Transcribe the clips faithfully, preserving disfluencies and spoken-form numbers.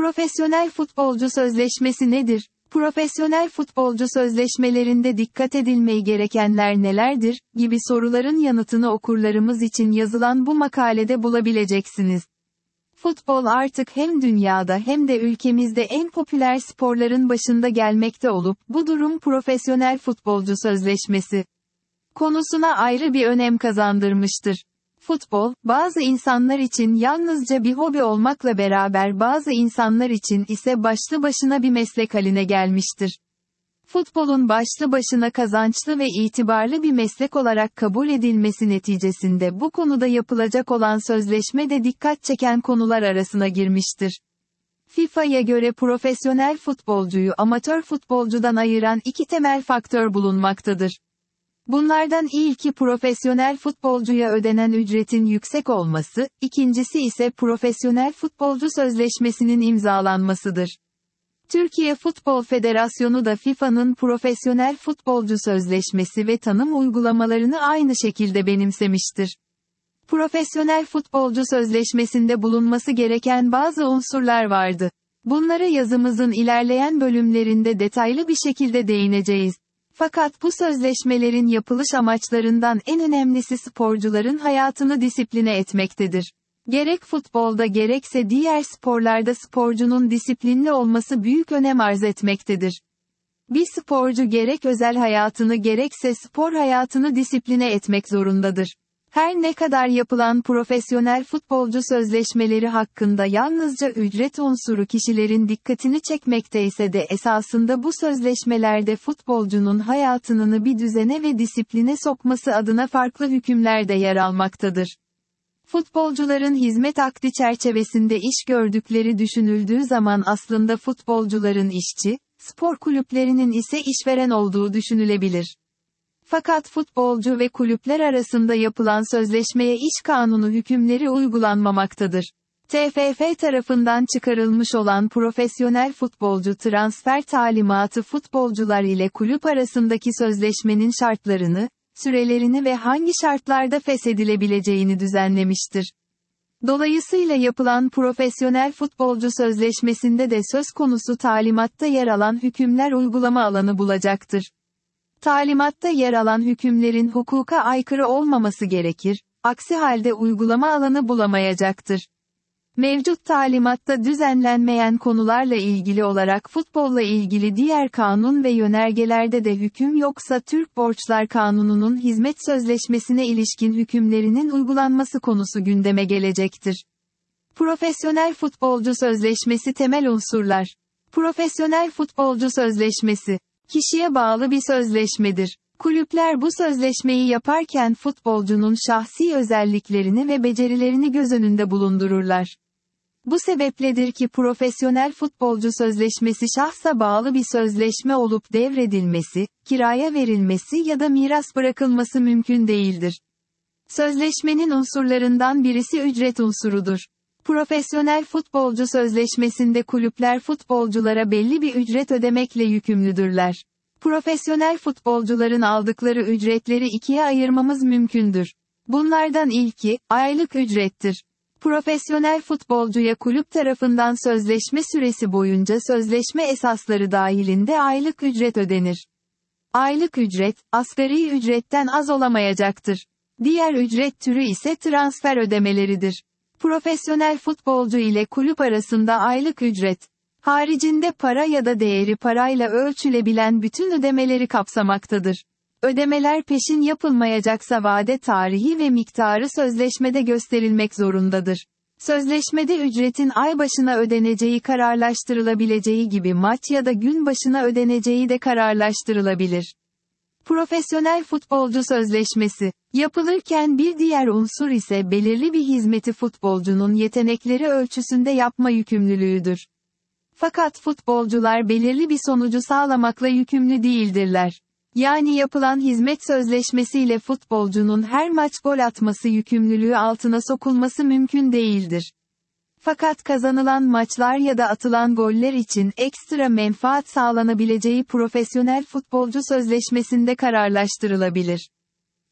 Profesyonel futbolcu sözleşmesi nedir? Profesyonel futbolcu sözleşmelerinde dikkat edilmeyi gerekenler nelerdir, gibi soruların yanıtını okurlarımız için yazılan bu makalede bulabileceksiniz. Futbol artık hem dünyada hem de ülkemizde en popüler sporların başında gelmekte olup, bu durum profesyonel futbolcu sözleşmesi konusuna ayrı bir önem kazandırmıştır. Futbol, bazı insanlar için yalnızca bir hobi olmakla beraber bazı insanlar için ise başlı başına bir meslek haline gelmiştir. Futbolun başlı başına kazançlı ve itibarlı bir meslek olarak kabul edilmesi neticesinde bu konuda yapılacak olan sözleşme de dikkat çeken konular arasına girmiştir. FIFA'ya göre profesyonel futbolcuyu amatör futbolcudan ayıran iki temel faktör bulunmaktadır. Bunlardan ilki profesyonel futbolcuya ödenen ücretin yüksek olması, ikincisi ise profesyonel futbolcu sözleşmesinin imzalanmasıdır. Türkiye Futbol Federasyonu da FIFA'nın profesyonel futbolcu sözleşmesi ve tanım uygulamalarını aynı şekilde benimsemiştir. Profesyonel futbolcu sözleşmesinde bulunması gereken bazı unsurlar vardı. Bunlara yazımızın ilerleyen bölümlerinde detaylı bir şekilde değineceğiz. Fakat bu sözleşmelerin yapılış amaçlarından en önemlisi sporcuların hayatını disipline etmektedir. Gerek futbolda gerekse diğer sporlarda sporcunun disiplinli olması büyük önem arz etmektedir. Bir sporcu gerek özel hayatını gerekse spor hayatını disipline etmek zorundadır. Her ne kadar yapılan profesyonel futbolcu sözleşmeleri hakkında yalnızca ücret unsuru kişilerin dikkatini çekmekteyse de esasında bu sözleşmelerde futbolcunun hayatını bir düzene ve disipline sokması adına farklı hükümler de yer almaktadır. Futbolcuların hizmet akdi çerçevesinde iş gördükleri düşünüldüğü zaman aslında futbolcuların işçi, spor kulüplerinin ise işveren olduğu düşünülebilir. Fakat futbolcu ve kulüpler arasında yapılan sözleşmeye iş kanunu hükümleri uygulanmamaktadır. T F F tarafından çıkarılmış olan profesyonel futbolcu transfer talimatı futbolcular ile kulüp arasındaki sözleşmenin şartlarını, sürelerini ve hangi şartlarda feshedilebileceğini düzenlemiştir. Dolayısıyla yapılan profesyonel futbolcu sözleşmesinde de söz konusu talimatta yer alan hükümler uygulama alanı bulacaktır. Talimatta yer alan hükümlerin hukuka aykırı olmaması gerekir, aksi halde uygulama alanı bulamayacaktır. Mevcut talimatta düzenlenmeyen konularla ilgili olarak futbolla ilgili diğer kanun ve yönergelerde de hüküm yoksa Türk Borçlar Kanunu'nun hizmet sözleşmesine ilişkin hükümlerinin uygulanması konusu gündeme gelecektir. Profesyonel futbolcu sözleşmesi temel unsurlar. Profesyonel futbolcu sözleşmesi kişiye bağlı bir sözleşmedir. Kulüpler bu sözleşmeyi yaparken futbolcunun şahsi özelliklerini ve becerilerini göz önünde bulundururlar. Bu sebepledir ki profesyonel futbolcu sözleşmesi şahsa bağlı bir sözleşme olup devredilmesi, kiraya verilmesi ya da miras bırakılması mümkün değildir. Sözleşmenin unsurlarından birisi ücret unsurudur. Profesyonel futbolcu sözleşmesinde kulüpler futbolculara belli bir ücret ödemekle yükümlüdürler. Profesyonel futbolcuların aldıkları ücretleri ikiye ayırmamız mümkündür. Bunlardan ilki, aylık ücrettir. Profesyonel futbolcuya kulüp tarafından sözleşme süresi boyunca sözleşme esasları dahilinde aylık ücret ödenir. Aylık ücret, asgari ücretten az olamayacaktır. Diğer ücret türü ise transfer ödemeleridir. Profesyonel futbolcu ile kulüp arasında aylık ücret, haricinde para ya da değeri parayla ölçülebilen bütün ödemeleri kapsamaktadır. Ödemeler peşin yapılmayacaksa vade tarihi ve miktarı sözleşmede gösterilmek zorundadır. Sözleşmede ücretin ay başına ödeneceği kararlaştırılabileceği gibi maç ya da gün başına ödeneceği de kararlaştırılabilir. Profesyonel futbolcu sözleşmesi yapılırken bir diğer unsur ise belirli bir hizmeti futbolcunun yetenekleri ölçüsünde yapma yükümlülüğüdür. Fakat futbolcular belirli bir sonucu sağlamakla yükümlü değildirler. Yani yapılan hizmet sözleşmesiyle futbolcunun her maç gol atması yükümlülüğü altına sokulması mümkün değildir. Fakat kazanılan maçlar ya da atılan goller için ekstra menfaat sağlanabileceği profesyonel futbolcu sözleşmesinde kararlaştırılabilir.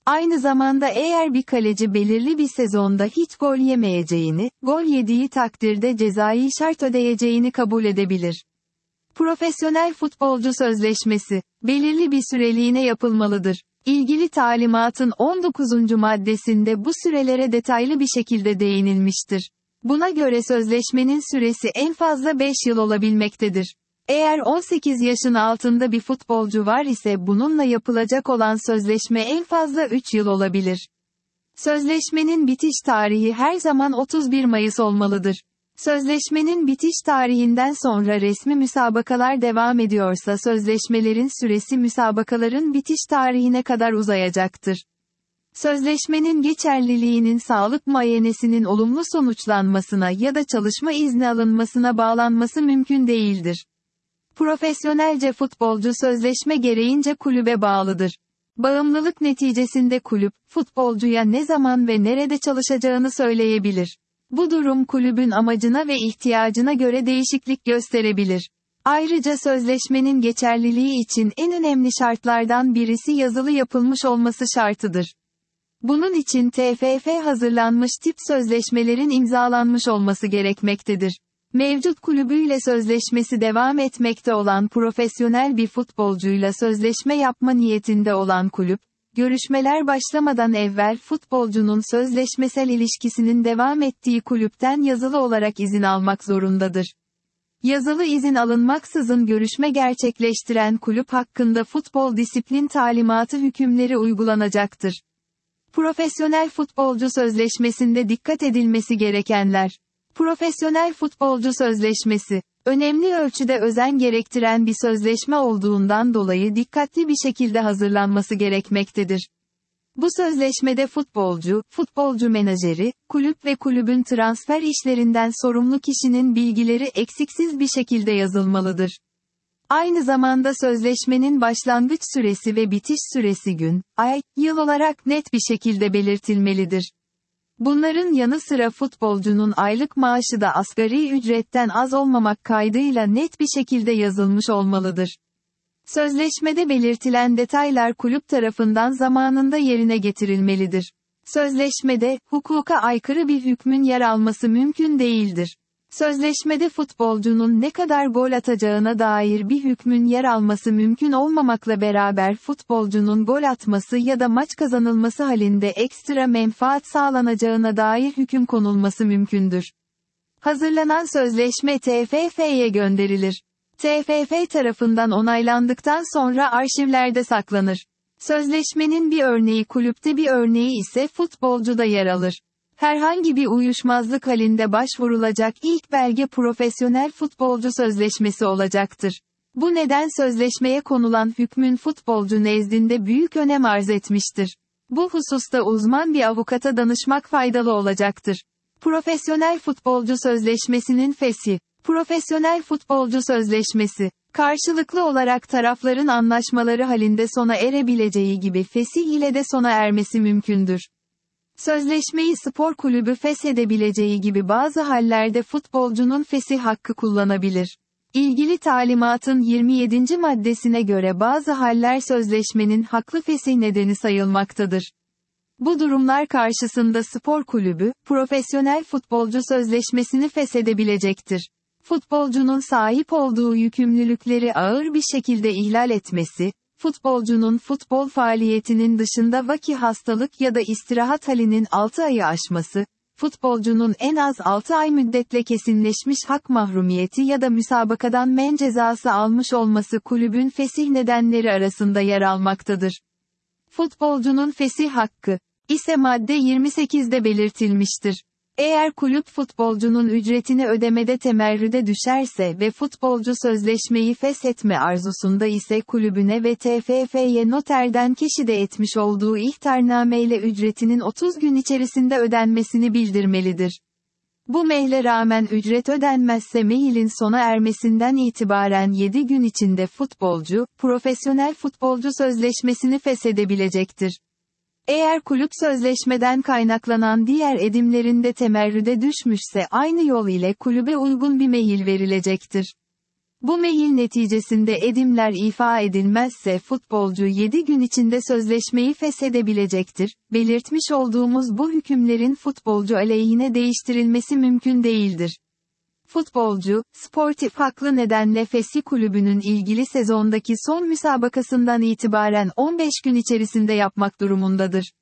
Aynı zamanda eğer bir kaleci belirli bir sezonda hiç gol yemeyeceğini, gol yediği takdirde cezai şart ödeyeceğini kabul edebilir. Profesyonel futbolcu sözleşmesi, belirli bir süreliğine yapılmalıdır. İlgili talimatın on dokuzuncu maddesinde bu sürelere detaylı bir şekilde değinilmiştir. Buna göre sözleşmenin süresi en fazla beş yıl olabilmektedir. Eğer on sekiz yaşın altında bir futbolcu var ise bununla yapılacak olan sözleşme en fazla üç yıl olabilir. Sözleşmenin bitiş tarihi her zaman otuz bir Mayıs olmalıdır. Sözleşmenin bitiş tarihinden sonra resmi müsabakalar devam ediyorsa sözleşmelerin süresi müsabakaların bitiş tarihine kadar uzayacaktır. Sözleşmenin geçerliliğinin sağlık muayenesinin olumlu sonuçlanmasına ya da çalışma izni alınmasına bağlanması mümkün değildir. Profesyonelce futbolcu sözleşme gereğince kulübe bağlıdır. Bağımlılık neticesinde kulüp, futbolcuya ne zaman ve nerede çalışacağını söyleyebilir. Bu durum kulübün amacına ve ihtiyacına göre değişiklik gösterebilir. Ayrıca sözleşmenin geçerliliği için en önemli şartlardan birisi yazılı yapılmış olması şartıdır. Bunun için T F F hazırlanmış tip sözleşmelerin imzalanmış olması gerekmektedir. Mevcut kulübüyle sözleşmesi devam etmekte olan profesyonel bir futbolcuyla sözleşme yapma niyetinde olan kulüp, görüşmeler başlamadan evvel futbolcunun sözleşmesel ilişkisinin devam ettiği kulüpten yazılı olarak izin almak zorundadır. Yazılı izin alınmaksızın görüşme gerçekleştiren kulüp hakkında futbol disiplin talimatı hükümleri uygulanacaktır. Profesyonel futbolcu sözleşmesinde dikkat edilmesi gerekenler. Profesyonel futbolcu sözleşmesi, önemli ölçüde özen gerektiren bir sözleşme olduğundan dolayı dikkatli bir şekilde hazırlanması gerekmektedir. Bu sözleşmede futbolcu, futbolcu menajeri, kulüp ve kulübün transfer işlerinden sorumlu kişinin bilgileri eksiksiz bir şekilde yazılmalıdır. Aynı zamanda sözleşmenin başlangıç süresi ve bitiş süresi gün, ay, yıl olarak net bir şekilde belirtilmelidir. Bunların yanı sıra futbolcunun aylık maaşı da asgari ücretten az olmamak kaydıyla net bir şekilde yazılmış olmalıdır. Sözleşmede belirtilen detaylar kulüp tarafından zamanında yerine getirilmelidir. Sözleşmede, hukuka aykırı bir hükmün yer alması mümkün değildir. Sözleşmede futbolcunun ne kadar gol atacağına dair bir hükmün yer alması mümkün olmamakla beraber futbolcunun gol atması ya da maç kazanılması halinde ekstra menfaat sağlanacağına dair hüküm konulması mümkündür. Hazırlanan sözleşme T F F'ye gönderilir. T F F tarafından onaylandıktan sonra arşivlerde saklanır. Sözleşmenin bir örneği kulüpte bir örneği ise futbolcuda yer alır. Herhangi bir uyuşmazlık halinde başvurulacak ilk belge profesyonel futbolcu sözleşmesi olacaktır. Bu neden sözleşmeye konulan hükmün futbolcu nezdinde büyük önem arz etmiştir. Bu hususta uzman bir avukata danışmak faydalı olacaktır. Profesyonel futbolcu sözleşmesinin feshi. Profesyonel futbolcu sözleşmesi, karşılıklı olarak tarafların anlaşmaları halinde sona erebileceği gibi fesih ile de sona ermesi mümkündür. Sözleşmeyi spor kulübü feshedebileceği gibi bazı hallerde futbolcunun fesih hakkı kullanabilir. İlgili talimatın yirmi yedinci maddesine göre bazı haller sözleşmenin haklı fesih nedeni sayılmaktadır. Bu durumlar karşısında spor kulübü, profesyonel futbolcu sözleşmesini feshedebilecektir. Futbolcunun sahip olduğu yükümlülükleri ağır bir şekilde ihlal etmesi, futbolcunun futbol faaliyetinin dışında vaki hastalık ya da istirahat halinin altı ayı aşması, futbolcunun en az altı ay müddetle kesinleşmiş hak mahrumiyeti ya da müsabakadan men cezası almış olması kulübün fesih nedenleri arasında yer almaktadır. Futbolcunun fesih hakkı ise madde yirmi sekizde belirtilmiştir. Eğer kulüp futbolcunun ücretini ödemede temerrüde düşerse ve futbolcu sözleşmeyi feshetme arzusunda ise kulübüne ve T F F'ye noterden keşide etmiş olduğu ihtarnameyle ücretinin otuz gün içerisinde ödenmesini bildirmelidir. Bu mehle rağmen ücret ödenmezse meilin sona ermesinden itibaren yedi gün içinde futbolcu, profesyonel futbolcu sözleşmesini feshedebilecektir. Eğer kulüp sözleşmeden kaynaklanan diğer edimlerinde temerrüde düşmüşse aynı yol ile kulübe uygun bir mehil verilecektir. Bu mail neticesinde edimler ifa edilmezse futbolcu yedi gün içinde sözleşmeyi feshedebilecektir. Belirtmiş olduğumuz bu hükümlerin futbolcu aleyhine değiştirilmesi mümkün değildir. Futbolcu, sportif haklı nedenle fesih kulübünün ilgili sezondaki son müsabakasından itibaren on beş gün içerisinde yapmak durumundadır.